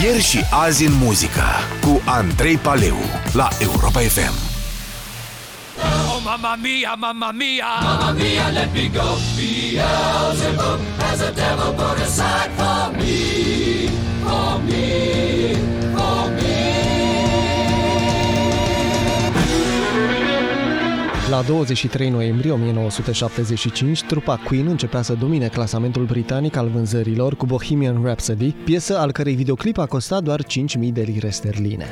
Ieri și azi în muzică cu Andrei Paleu la Europa FM. Oh, mamma mia, mamma mia, mamma mia, let me go. Beelzebub has a devil put aside for me, for me, for me. La 23 noiembrie 1975, trupa Queen începea să domine clasamentul britanic al vânzărilor cu Bohemian Rhapsody, piesă al cărei videoclip a costat doar 5.000 de lire sterline.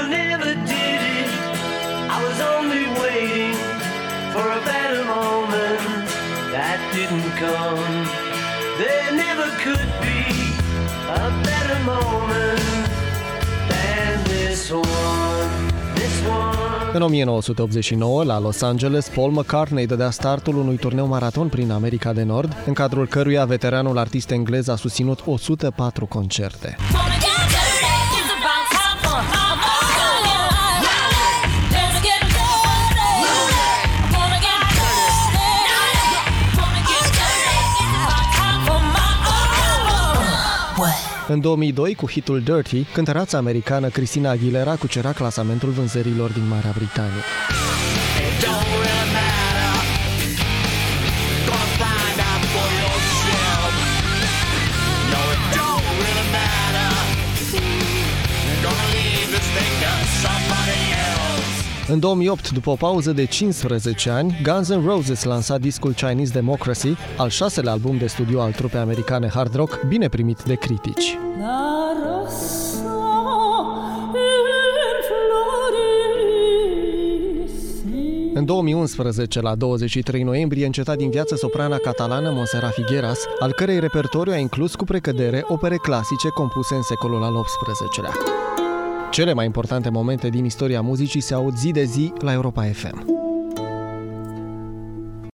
În 1989, la Los Angeles, Paul McCartney dădea startul unui turneu maraton prin America de Nord, în cadrul căruia veteranul artist englez a susținut 104 concerte. În 2002, cu hitul Dirty, cântăreața americană Christina Aguilera cucera clasamentul vânzărilor din Marea Britanie. În 2008, după o pauză de 15 ani, Guns N' Roses lansa discul Chinese Democracy, al 6-lea album de studio al trupei americane hard rock, bine primit de critici. În 2011, la 23 noiembrie, înceta din viață soprana catalană Montserrat Figueras, al cărei repertoriu a inclus cu precădere opere clasice compuse în secolul al XVIII-lea. Cele mai importante momente din istoria muzicii se aud zi de zi la Europa FM.